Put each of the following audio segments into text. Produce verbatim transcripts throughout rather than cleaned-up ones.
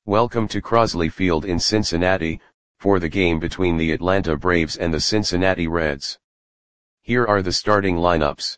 Welcome to Crosley Field in Cincinnati, for the game between the Atlanta Braves and the Cincinnati Reds. Here are the starting lineups.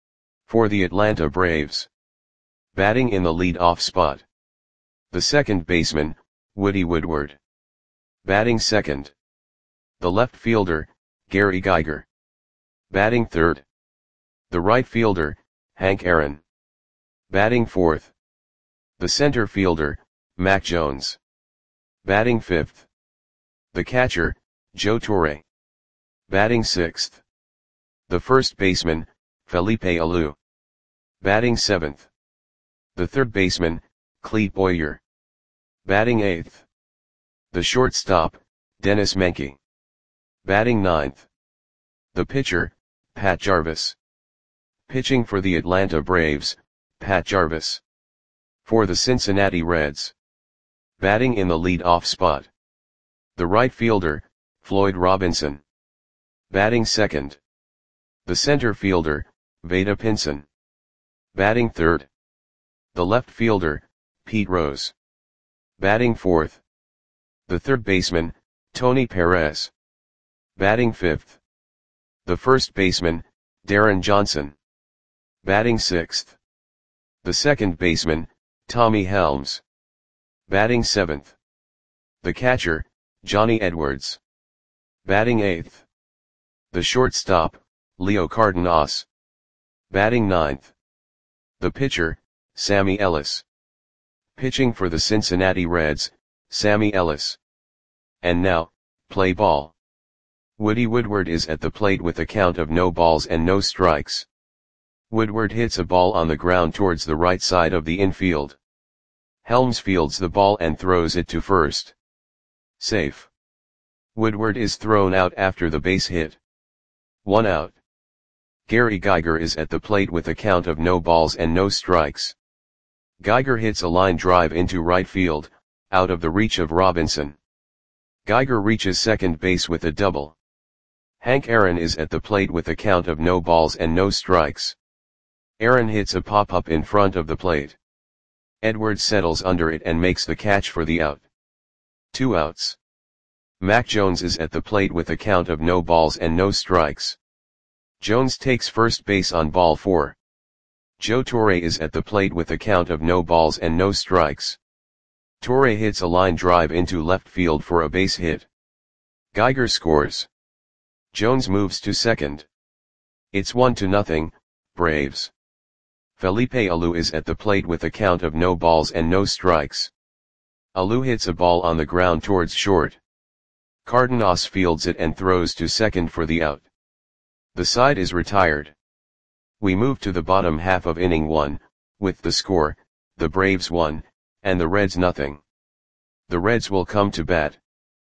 For the Atlanta Braves. Batting in the lead-off spot. The second baseman, Woody Woodward. Batting second. The left fielder, Gary Geiger. Batting third. The right fielder, Hank Aaron. Batting fourth. The center fielder, Mac Jones. Batting fifth. The catcher, Joe Torre. Batting sixth. The first baseman, Felipe Alou. Batting seventh. The third baseman, Clete Boyer. Batting eighth. The shortstop, Dennis Menke. Batting ninth. The pitcher, Pat Jarvis. Pitching for the Atlanta Braves, Pat Jarvis. For the Cincinnati Reds. Batting in the lead-off spot. The right fielder, Floyd Robinson. Batting second. The center fielder, Vada Pinson. Batting third. The left fielder, Pete Rose. Batting fourth. The third baseman, Tony Perez. Batting fifth. The first baseman, Darren Johnson. Batting sixth. The second baseman, Tommy Helms. Batting seventh. The catcher, Johnny Edwards. Batting eighth. The shortstop, Leo Cardenas. Batting ninth. The pitcher, Sammy Ellis. Pitching for the Cincinnati Reds, Sammy Ellis. And now, play ball. Woody Woodward is at the plate with a count of no balls and no strikes. Woodward hits a ball on the ground towards the right side of the infield. Helms fields the ball and throws it to first. Safe. Woodward is thrown out after the base hit. One out. Gary Geiger is at the plate with a count of no balls and no strikes. Geiger hits a line drive into right field, out of the reach of Robinson. Geiger reaches second base with a double. Hank Aaron is at the plate with a count of no balls and no strikes. Aaron hits a pop-up in front of the plate. Edwards settles under it and makes the catch for the out. Two outs. Mac Jones is at the plate with a count of no balls and no strikes. Jones takes first base on ball four. Joe Torre is at the plate with a count of no balls and no strikes. Torre hits a line drive into left field for a base hit. Geiger scores. Jones moves to second. It's one to nothing, Braves. Felipe Alou is at the plate with a count of no balls and no strikes. Alou hits a ball on the ground towards short. Cardenas fields it and throws to second for the out. The side is retired. We move to the bottom half of inning one, with the score, the Braves one, and the Reds nothing. The Reds will come to bat.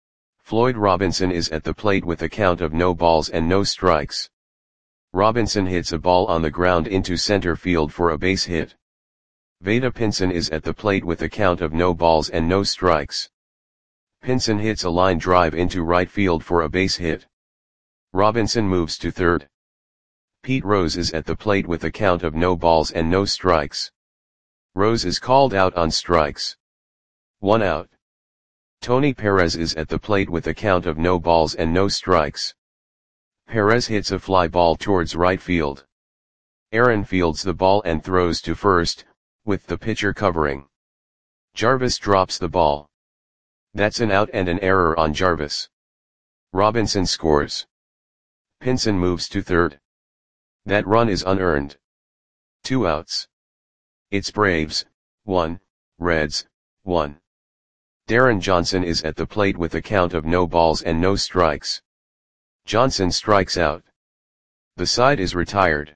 Floyd Robinson is at the plate with a count of no balls and no strikes. Robinson hits a ball on the ground into center field for a base hit. Vada Pinson is at the plate with a count of no balls and no strikes. Pinson hits a line drive into right field for a base hit. Robinson moves to third. Pete Rose is at the plate with a count of no balls and no strikes. Rose is called out on strikes. One out. Tony Perez is at the plate with a count of no balls and no strikes. Perez hits a fly ball towards right field. Aaron fields the ball and throws to first, with the pitcher covering. Jarvis drops the ball. That's an out and an error on Jarvis. Robinson scores. Pinson moves to third. That run is unearned. Two outs. It's Braves, one, Reds, one. Darren Johnson is at the plate with a count of no balls and no strikes. Johnson strikes out. The side is retired.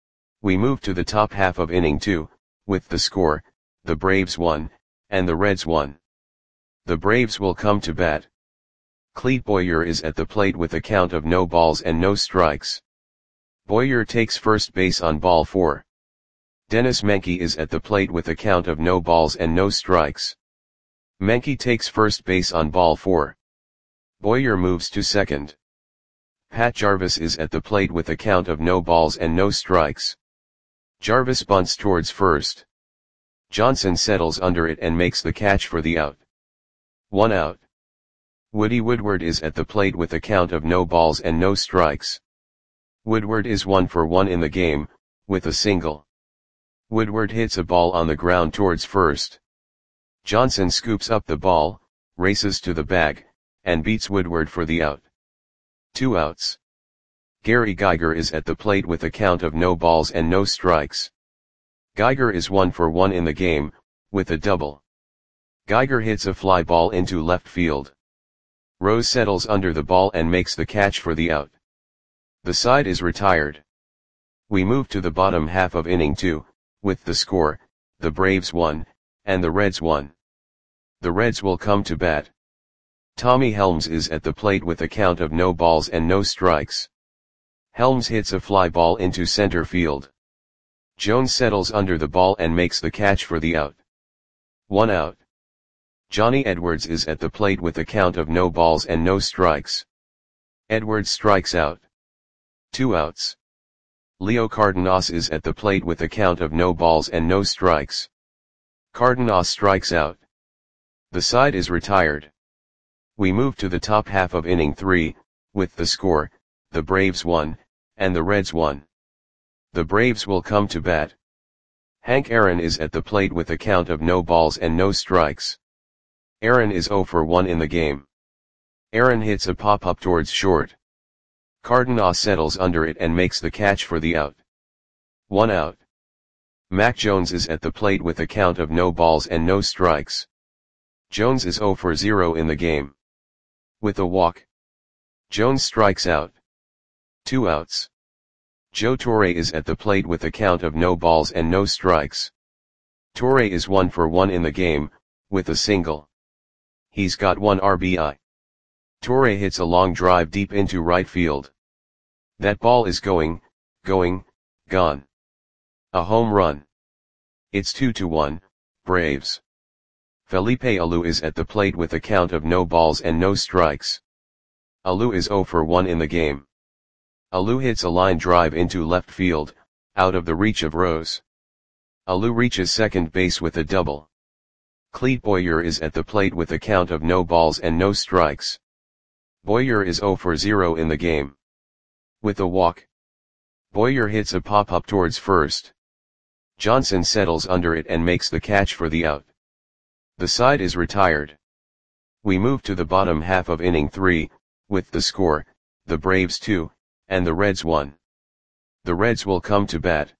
We move to the top half of inning two, with the score, the Braves one, and the Reds one. The Braves will come to bat. Clete Boyer is at the plate with a count of no balls and no strikes. Boyer takes first base on ball four. Dennis Menke is at the plate with a count of no balls and no strikes. Menke takes first base on ball four. Boyer moves to second. Pat Jarvis is at the plate with a count of no balls and no strikes. Jarvis bunts towards first. Johnson settles under it and makes the catch for the out. One out. Woody Woodward is at the plate with a count of no balls and no strikes. Woodward is one for one in the game, with a single. Woodward hits a ball on the ground towards first. Johnson scoops up the ball, races to the bag, and beats Woodward for the out. Two outs. Gary Geiger is at the plate with a count of no balls and no strikes. Geiger is one for one in the game, with a double. Geiger hits a fly ball into left field. Rose settles under the ball and makes the catch for the out. The side is retired. We move to the bottom half of inning two, with the score, the Braves won, and the Reds won. The Reds will come to bat. Tommy Helms is at the plate with a count of no balls and no strikes. Helms hits a fly ball into center field. Jones settles under the ball and makes the catch for the out. One out. Johnny Edwards is at the plate with a count of no balls and no strikes. Edwards strikes out. Two outs. Leo Cardenas is at the plate with a count of no balls and no strikes. Cardenas strikes out. The side is retired. We move to the top half of inning three, with the score, the Braves won, and the Reds won. The Braves will come to bat. Hank Aaron is at the plate with a count of no balls and no strikes. Aaron is zero for one in the game. Aaron hits a pop-up towards short. Cardenas settles under it and makes the catch for the out. One out. Mac Jones is at the plate with a count of no balls and no strikes. Jones is zero for zero in the game. With a walk. Jones strikes out. Two outs. Joe Torre is at the plate with a count of no balls and no strikes. Torre is one for one in the game, with a single. He's got one R B I. Torre hits a long drive deep into right field. That ball is going, going, gone. A home run. It's two to one, Braves. Felipe Alou is at the plate with a count of no balls and no strikes. Alou is zero for one in the game. Alou hits a line drive into left field, out of the reach of Rose. Alou reaches second base with a double. Clete Boyer is at the plate with a count of no balls and no strikes. Boyer is zero for zero in the game. With a walk. Boyer hits a pop-up towards first. Johnson settles under it and makes the catch for the out. The side is retired. We move to the bottom half of inning three, with the score, the Braves two, and the Reds one. The Reds will come to bat.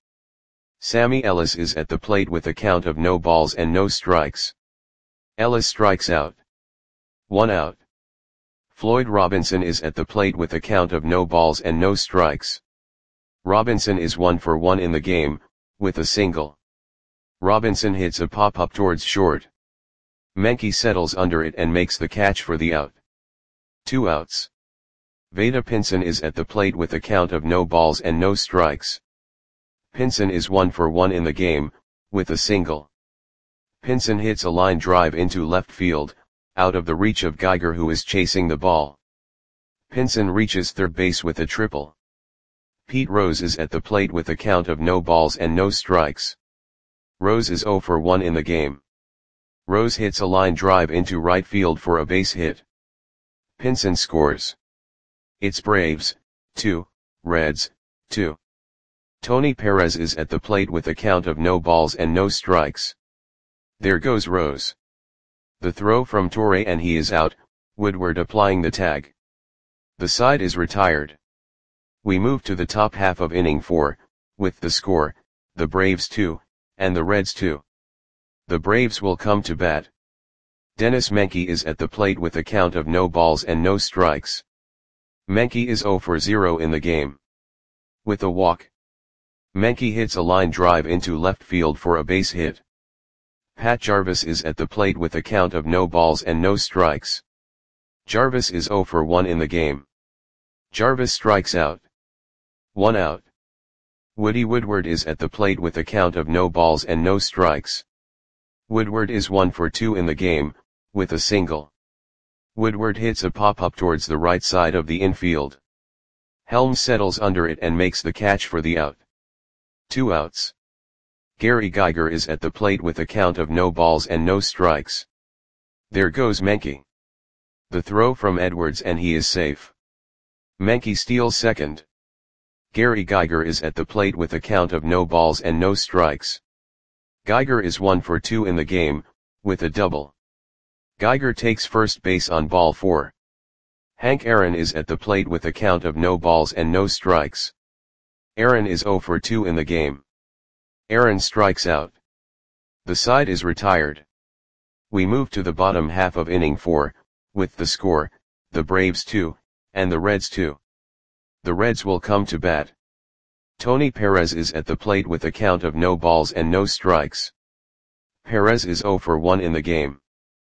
Sammy Ellis is at the plate with a count of no balls and no strikes. Ellis strikes out. One out. Floyd Robinson is at the plate with a count of no balls and no strikes. Robinson is one for one in the game, with a single. Robinson hits a pop-up towards short. Menke settles under it and makes the catch for the out. Two outs. Vada Pinson is at the plate with a count of no balls and no strikes. Pinson is one for one in the game, with a single. Pinson hits a line drive into left field, out of the reach of Geiger who is chasing the ball. Pinson reaches third base with a triple. Pete Rose is at the plate with a count of no balls and no strikes. Rose is zero for one in the game. Rose hits a line drive into right field for a base hit. Pinson scores. It's Braves, two, Reds, two. Tony Perez is at the plate with a count of no balls and no strikes. There goes Rose. The throw from Torre and he is out, Woodward applying the tag. The side is retired. We move to the top half of inning four, with the score, the Braves two, and the Reds two. The Braves will come to bat. Dennis Menke is at the plate with a count of no balls and no strikes. Menke is zero for zero in the game. With a walk. Menke hits a line drive into left field for a base hit. Pat Jarvis is at the plate with a count of no balls and no strikes. Jarvis is zero for one in the game. Jarvis strikes out. One out. Woody Woodward is at the plate with a count of no balls and no strikes. Woodward is one for two in the game, with a single. Woodward hits a pop-up towards the right side of the infield. Helms settles under it and makes the catch for the out. Two outs. Gary Geiger is at the plate with a count of no balls and no strikes. There goes Menke. The throw from Edwards and he is safe. Menke steals second. Gary Geiger is at the plate with a count of no balls and no strikes. Geiger is one for two in the game, with a double. Geiger takes first base on ball four. Hank Aaron is at the plate with a count of no balls and no strikes. Aaron is zero for two in the game. Aaron strikes out. The side is retired. We move to the bottom half of inning four, with the score, the Braves two, and the Reds two. The Reds will come to bat. Tony Perez is at the plate with a count of no balls and no strikes. Perez is zero for one in the game.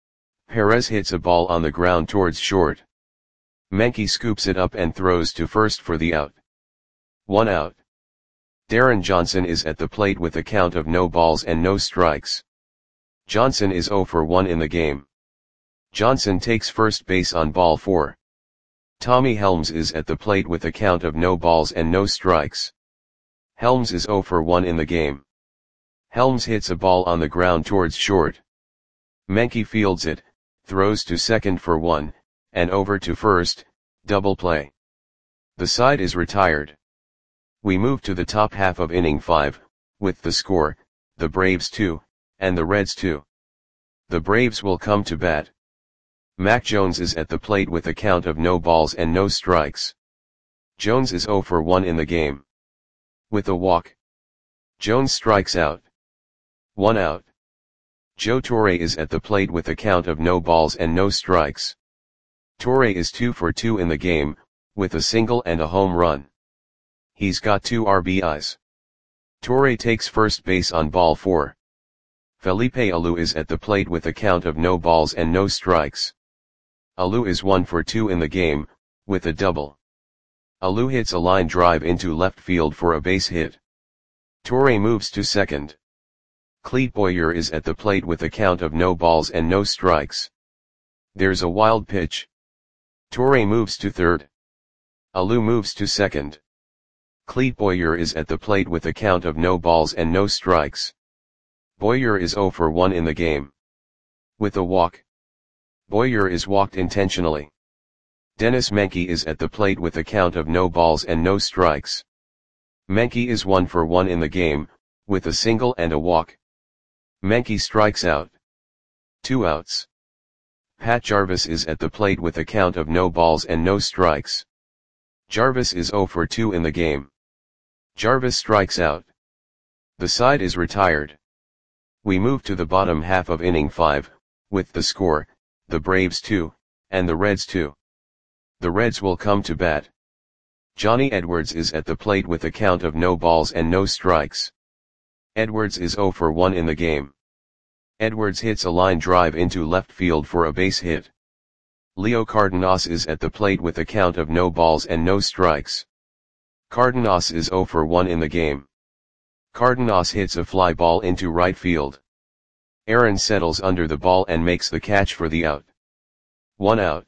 Perez hits a ball on the ground towards short. Menke scoops it up and throws to first for the out. One out. Darren Johnson is at the plate with a count of no balls and no strikes. Johnson is zero for one in the game. Johnson takes first base on ball four. Tommy Helms is at the plate with a count of no balls and no strikes. Helms is zero for one in the game. Helms hits a ball on the ground towards short. Menke fields it, throws to second for one, and over to first, double play. The side is retired. We move to the top half of inning five, with the score, the Braves two, and the Reds two. The Braves will come to bat. Mac Jones is at the plate with a count of no balls and no strikes. Jones is zero for one in the game. With a walk. Jones strikes out. One out. Joe Torre is at the plate with a count of no balls and no strikes. Torre is two for two in the game, with a single and a home run. He's got two R B Is. Torre takes first base on ball four. Felipe Alou is at the plate with a count of no balls and no strikes. Alou is one for two in the game, with a double. Alou hits a line drive into left field for a base hit. Torre moves to second. Clete Boyer is at the plate with a count of no balls and no strikes. There's a wild pitch. Torre moves to third. Alou moves to second. Clete Boyer is at the plate with a count of no balls and no strikes. Boyer is zero for one in the game. With a walk. Boyer is walked intentionally. Dennis Menke is at the plate with a count of no balls and no strikes. Menke is one for one in the game, with a single and a walk. Menke strikes out. Two outs. Pat Jarvis is at the plate with a count of no balls and no strikes. Jarvis is zero for two in the game. Jarvis strikes out. The side is retired. We move to the bottom half of inning five, with the score, the Braves two, and the Reds two. The Reds will come to bat. Johnny Edwards is at the plate with a count of no balls and no strikes. Edwards is zero for one in the game. Edwards hits a line drive into left field for a base hit. Leo Cardenas is at the plate with a count of no balls and no strikes. Cardenas is zero for one in the game. Cardenas hits a fly ball into right field. Aaron settles under the ball and makes the catch for the out. One out.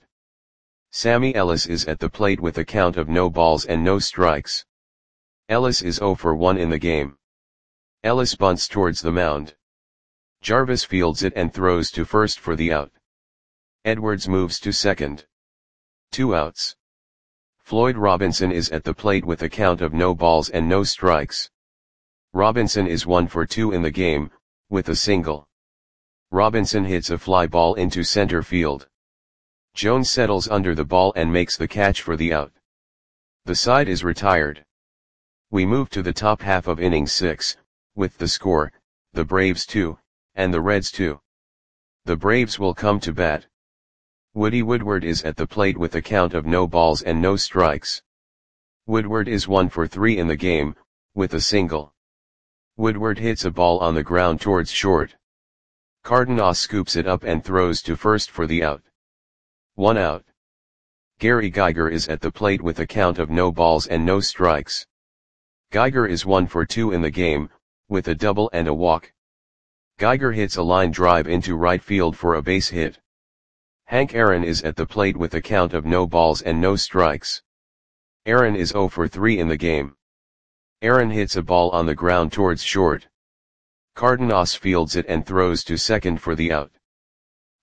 Sammy Ellis is at the plate with a count of no balls and no strikes. Ellis is zero for one in the game. Ellis bunts towards the mound. Jarvis fields it and throws to first for the out. Edwards moves to second. Two outs. Floyd Robinson is at the plate with a count of no balls and no strikes. Robinson is one for two in the game, with a single. Robinson hits a fly ball into center field. Jones settles under the ball and makes the catch for the out. The side is retired. We move to the top half of inning six, with the score, the Braves two, and the Reds two. The Braves will come to bat. Woody Woodward is at the plate with a count of no balls and no strikes. Woodward is one for three in the game, with a single. Woodward hits a ball on the ground towards short. Cardenas scoops it up and throws to first for the out. One out. Gary Geiger is at the plate with a count of no balls and no strikes. Geiger is one for two in the game, with a double and a walk. Geiger hits a line drive into right field for a base hit. Hank Aaron is at the plate with a count of no balls and no strikes. Aaron is zero for three in the game. Aaron hits a ball on the ground towards short. Cardenas fields it and throws to second for the out.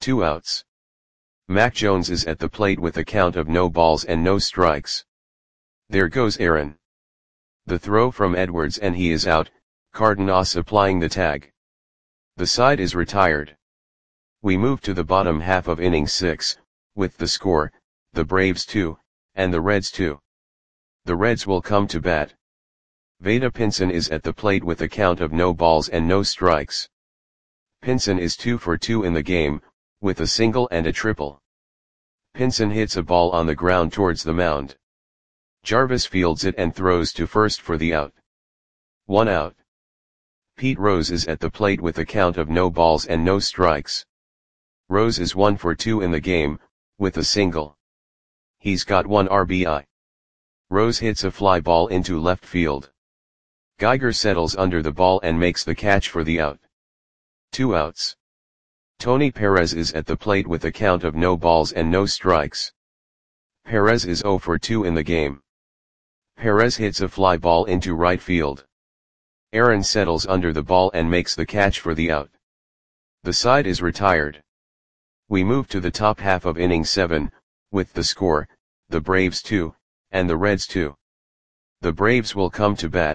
Two outs. Mac Jones is at the plate with a count of no balls and no strikes. There goes Aaron. The throw from Edwards and he is out, Cardenas applying the tag. The side is retired. We move to the bottom half of inning six, with the score, the Braves two, and the Reds two. The Reds will come to bat. Vada Pinson is at the plate with a count of no balls and no strikes. Pinson is two for two in the game, with a single and a triple. Pinson hits a ball on the ground towards the mound. Jarvis fields it and throws to first for the out. One out. Pete Rose is at the plate with a count of no balls and no strikes. Rose is one for two in the game, with a single. He's got one R B I. Rose hits a fly ball into left field. Geiger settles under the ball and makes the catch for the out. Two outs. Tony Perez is at the plate with a count of no balls and no strikes. Perez is zero for two in the game. Perez hits a fly ball into right field. Aaron settles under the ball and makes the catch for the out. The side is retired. We move to the top half of inning seven, with the score, the Braves two, and the Reds two. The Braves will come to bat.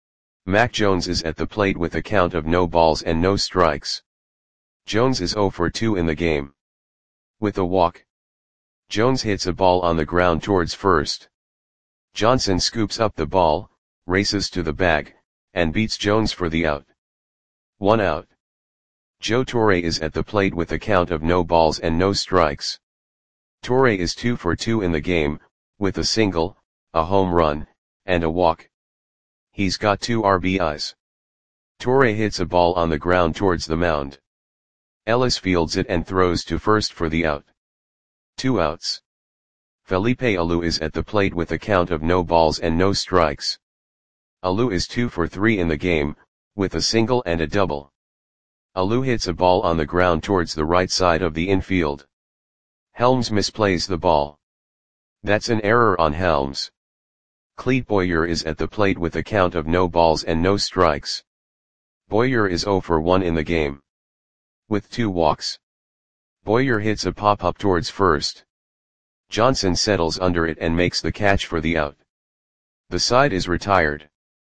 Mac Jones is at the plate with a count of no balls and no strikes. Jones is zero for two in the game. With a walk. Jones hits a ball on the ground towards first. Johnson scoops up the ball, races to the bag, and beats Jones for the out. One out. Joe Torre is at the plate with a count of no balls and no strikes. Torre is two for two in the game, with a single, a home run, and a walk. He's got two R B Is. Torre hits a ball on the ground towards the mound. Ellis fields it and throws to first for the out. Two outs. Felipe Alou is at the plate with a count of no balls and no strikes. Alou is two for three in the game, with a single and a double. Alou hits a ball on the ground towards the right side of the infield. Helms misplays the ball. That's an error on Helms. Clete Boyer is at the plate with a count of no balls and no strikes. Boyer is zero for one in the game. With two walks. Boyer hits a pop-up towards first. Johnson settles under it and makes the catch for the out. The side is retired.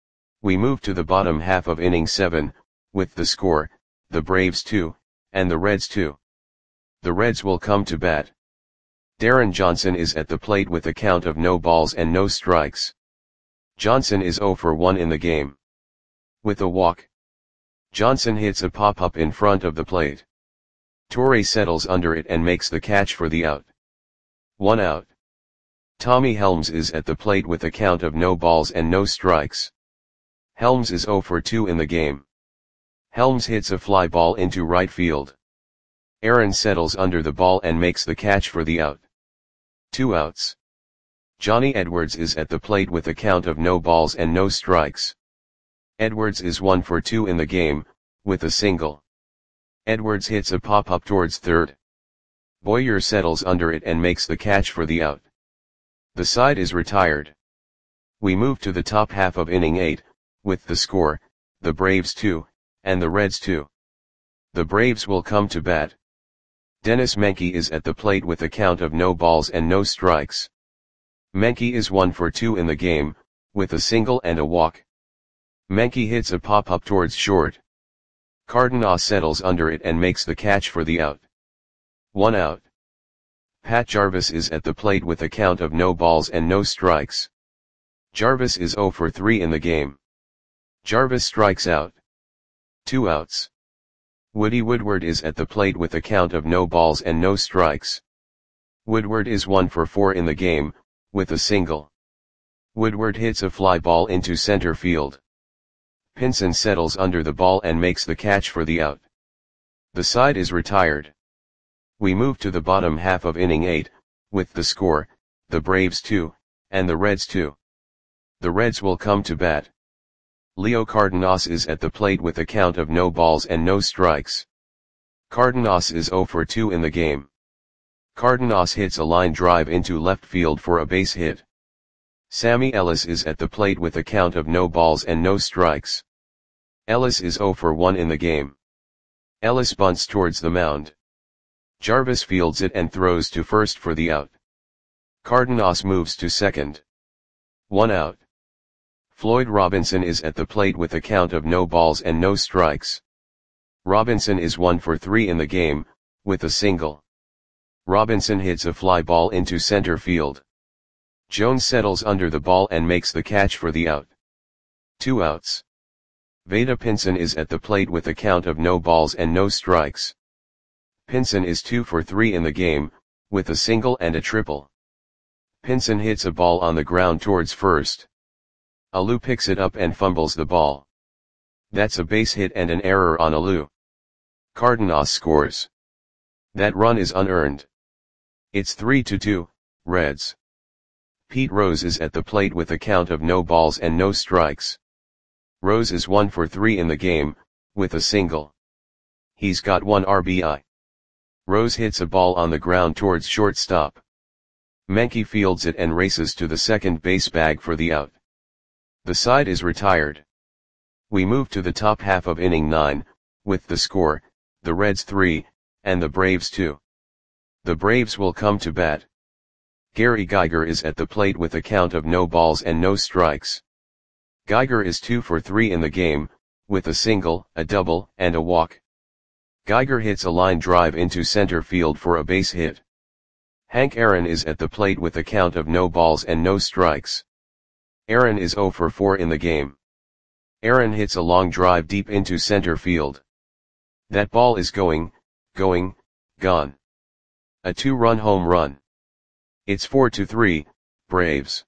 We move to the bottom half of inning seven, with the score, the Braves two, and the Reds two. The Reds will come to bat. Darren Johnson is at the plate with a count of no balls and no strikes. Johnson is zero for one in the game. With a walk. Johnson hits a pop-up in front of the plate. Torre settles under it and makes the catch for the out. One out. Tommy Helms is at the plate with a count of no balls and no strikes. Helms is zero for two in the game. Helms hits a fly ball into right field. Aaron settles under the ball and makes the catch for the out. Two outs. Johnny Edwards is at the plate with a count of no balls and no strikes. Edwards is one for two in the game, with a single. Edwards hits a pop-up towards third. Boyer settles under it and makes the catch for the out. The side is retired. We move to the top half of inning eight, with the score, the Braves two, and the Reds two. The Braves will come to bat. Dennis Menke is at the plate with a count of no balls and no strikes. Menke is one for two in the game, with a single and a walk. Menke hits a pop-up towards short. Cardenas settles under it and makes the catch for the out. One out. Pat Jarvis is at the plate with a count of no balls and no strikes. Jarvis is zero for three in the game. Jarvis strikes out. Two outs. Woody Woodward is at the plate with a count of no balls and no strikes. Woodward is one for four in the game, with a single. Woodward hits a fly ball into center field. Pinson settles under the ball and makes the catch for the out. The side is retired. We move to the bottom half of inning eight, with the score, the Braves two, and the Reds two. The Reds will come to bat. Leo Cardenas is at the plate with a count of no balls and no strikes. Cardenas is zero for two in the game. Cardenas hits a line drive into left field for a base hit. Sammy Ellis is at the plate with a count of no balls and no strikes. Ellis is zero for one in the game. Ellis bunts towards the mound. Jarvis fields it and throws to first for the out. Cardenas moves to second. One out. Floyd Robinson is at the plate with a count of no balls and no strikes. Robinson is one for three in the game, with a single. Robinson hits a fly ball into center field. Jones settles under the ball and makes the catch for the out. Two outs. Vada Pinson is at the plate with a count of no balls and no strikes. Pinson is two for three in the game, with a single and a triple. Pinson hits a ball on the ground towards first. Alou picks it up and fumbles the ball. That's a base hit and an error on Alou. Cardenas scores. That run is unearned. It's three to two, Reds. Pete Rose is at the plate with a count of no balls and no strikes. Rose is one for three in the game, with a single. He's got one R B I. Rose hits a ball on the ground towards shortstop. Menke fields it and races to the second base bag for the out. The side is retired. We move to the top half of inning nine, with the score, the Reds three, and the Braves two. The Braves will come to bat. Gary Geiger is at the plate with a count of no balls and no strikes. Geiger is two for three in the game, with a single, a double, and a walk. Geiger hits a line drive into center field for a base hit. Hank Aaron is at the plate with a count of no balls and no strikes. Aaron is zero for four in the game. Aaron hits a long drive deep into center field. That ball is going, going, gone. A two-run home run. It's four to three, Braves.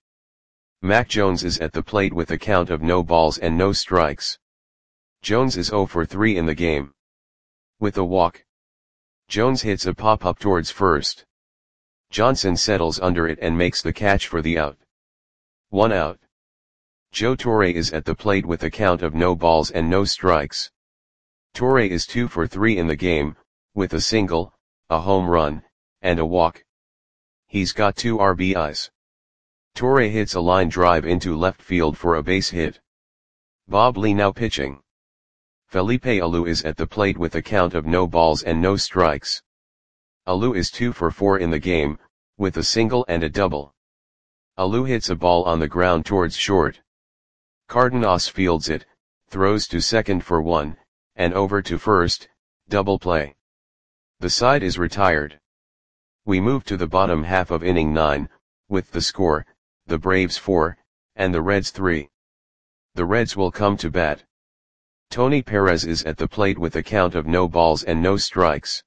Mac Jones is at the plate with a count of no balls and no strikes. Jones is zero for three in the game. With a walk. Jones hits a pop-up towards first. Johnson settles under it and makes the catch for the out. One out. Joe Torre is at the plate with a count of no balls and no strikes. Torre is two for three in the game, with a single, a home run, and a walk. He's got two R B Is. Torre hits a line drive into left field for a base hit. Bob Lee now pitching. Felipe Alou is at the plate with a count of no balls and no strikes. Alou is two for four in the game, with a single and a double. Alou hits a ball on the ground towards short. Cardenas fields it, throws to second for one, and over to first, double play. The side is retired. We move to the bottom half of inning nine, with the score, the Braves four, and the Reds three. The Reds will come to bat. Tony Perez is at the plate with a count of no balls and no strikes.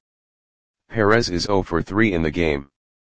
Perez is zero for three in the game.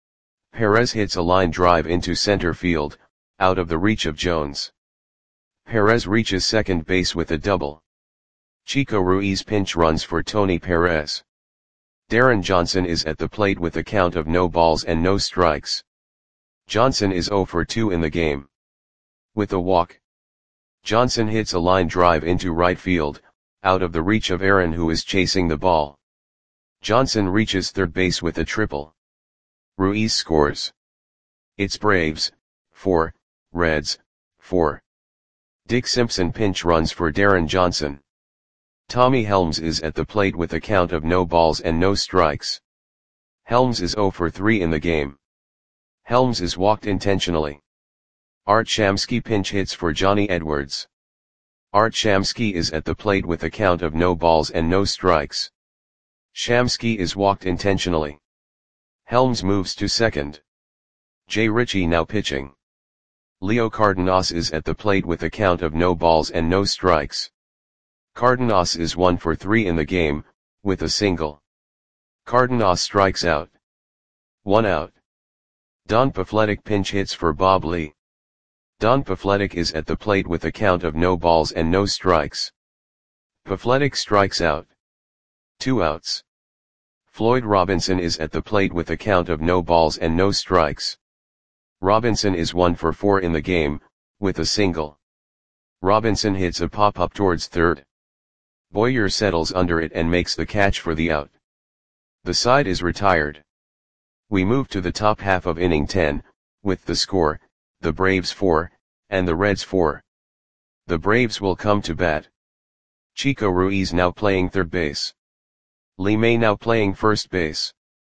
Perez hits a line drive into center field, out of the reach of Jones. Perez reaches second base with a double. Chico Ruiz pinch runs for Tony Perez. Darren Johnson is at the plate with a count of no balls and no strikes. Johnson is zero for two in the game. With a walk. Johnson hits a line drive into right field, out of the reach of Aaron who is chasing the ball. Johnson reaches third base with a triple. Ruiz scores. It's Braves, four, Reds, four. Dick Simpson pinch runs for Darren Johnson. Tommy Helms is at the plate with a count of no balls and no strikes. Helms is zero for three in the game. Helms is walked intentionally. Art Shamsky pinch hits for Johnny Edwards. Art Shamsky is at the plate with a count of no balls and no strikes. Shamsky is walked intentionally. Helms moves to second. Jay Ritchie now pitching. Leo Cardenas is at the plate with a count of no balls and no strikes. Cardenas is one for three in the game, with a single. Cardenas strikes out. One out. Don Pafletic pinch hits for Bob Lee. Don Pafletic is at the plate with a count of no balls and no strikes. Pafletic strikes out. Two outs. Floyd Robinson is at the plate with a count of no balls and no strikes. Robinson is one for four in the game, with a single. Robinson hits a pop-up towards third. Boyer settles under it and makes the catch for the out. The side is retired. We move to the top half of inning ten, with the score, the Braves four, and the Reds four. The Braves will come to bat. Chico Ruiz now playing third base. Lee May now playing first base.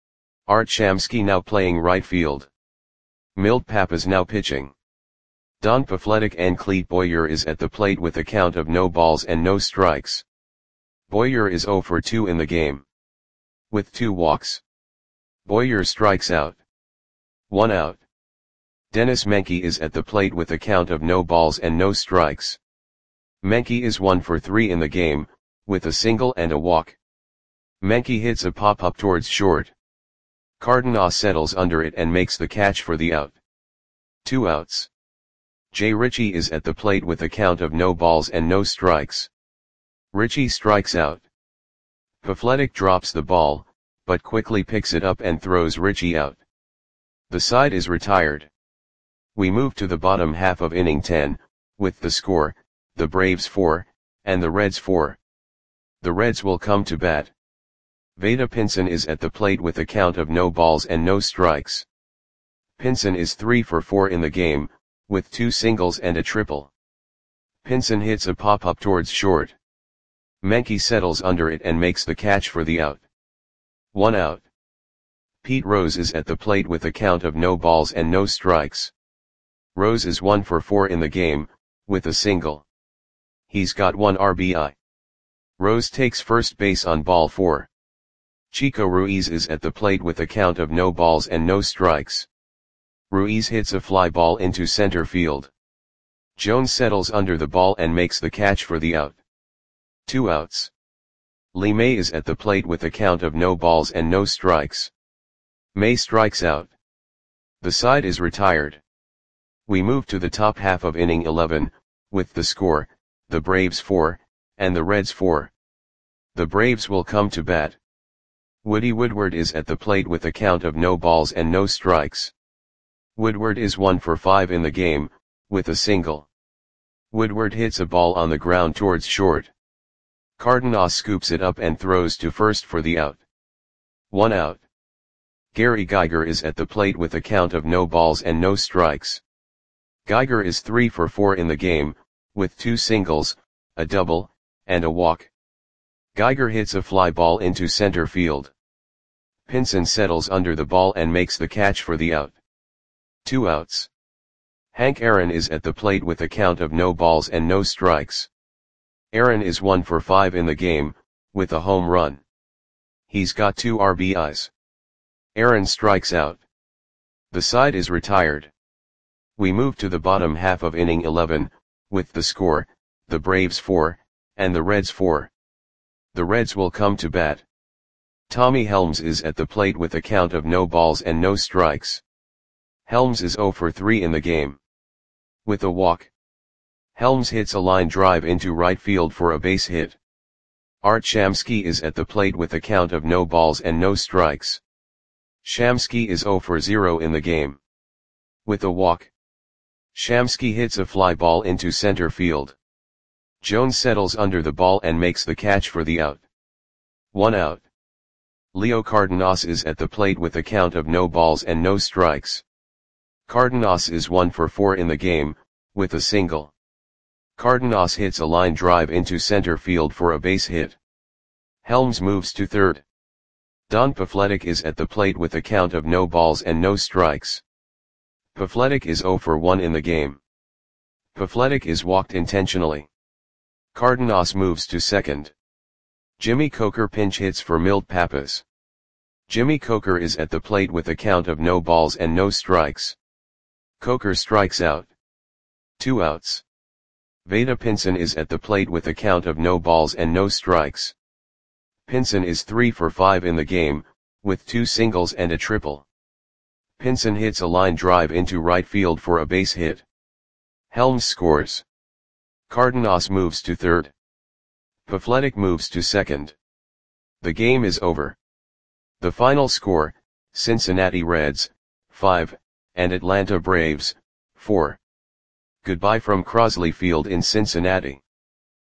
Art Shamsky now playing right field. Milt Pappas now pitching. Don Pafletic and Clete Boyer is at the plate with a count of no balls and no strikes. Boyer is zero for two in the game. With two walks. Boyer strikes out. One out. Dennis Menke is at the plate with a count of no balls and no strikes. Menke is one for three in the game, with a single and a walk. Menke hits a pop-up towards short. Cardenas settles under it and makes the catch for the out. Two outs. Jay Ritchie is at the plate with a count of no balls and no strikes. Ritchie strikes out. Pafletic drops the ball, but quickly picks it up and throws Ritchie out. The side is retired. We move to the bottom half of inning ten, with the score, the Braves four, and the Reds four. The Reds will come to bat. Vada Pinson is at the plate with a count of no balls and no strikes. Pinson is three for four in the game, with two singles and a triple. Pinson hits a pop-up towards short. Menke settles under it and makes the catch for the out. One out. Pete Rose is at the plate with a count of no balls and no strikes. Rose is one for four in the game, with a single. He's got one R B I. Rose takes first base on ball four. Chico Ruiz is at the plate with a count of no balls and no strikes. Ruiz hits a fly ball into center field. Jones settles under the ball and makes the catch for the out. Two outs. Lee May is at the plate with a count of no balls and no strikes. May strikes out. The side is retired. We move to the top half of inning eleven, with the score, the Braves four, and the Reds four. The Braves will come to bat. Woody Woodward is at the plate with a count of no balls and no strikes. Woodward is one for five in the game, with a single. Woodward hits a ball on the ground towards short. Cardenas scoops it up and throws to first for the out. One out. Gary Geiger is at the plate with a count of no balls and no strikes. Geiger is three for four in the game, with two singles, a double, and a walk. Geiger hits a fly ball into center field. Pinson settles under the ball and makes the catch for the out. Two outs. Hank Aaron is at the plate with a count of no balls and no strikes. Aaron is one for five in the game, with a home run. He's got two R B Is. Aaron strikes out. The side is retired. We move to the bottom half of inning eleven, with the score, the Braves four, and the Reds four. The Reds will come to bat. Tommy Helms is at the plate with a count of no balls and no strikes. Helms is zero for three in the game. With a walk. Helms hits a line drive into right field for a base hit. Art Shamsky is at the plate with a count of no balls and no strikes. Shamsky is zero for zero in the game. With a walk. Shamsky hits a fly ball into center field. Jones settles under the ball and makes the catch for the out. One out. Leo Cardenas is at the plate with a count of no balls and no strikes. Cardenas is one for four in the game, with a single. Cardenas hits a line drive into center field for a base hit. Helms moves to third. Don Pafletic is at the plate with a count of no balls and no strikes. Pafletic is zero for one in the game. Pafletic is walked intentionally. Cardenas moves to second. Jimmy Coker pinch hits for Milt Pappas. Jimmy Coker is at the plate with a count of no balls and no strikes. Coker strikes out. Two outs. Vada Pinson is at the plate with a count of no balls and no strikes. Pinson is three for five in the game, with two singles and a triple. Pinson hits a line drive into right field for a base hit. Helms scores. Cardenas moves to third. Pafletic moves to second. The game is over. The final score, Cincinnati Reds, five, and Atlanta Braves, four. Goodbye from Crosley Field in Cincinnati.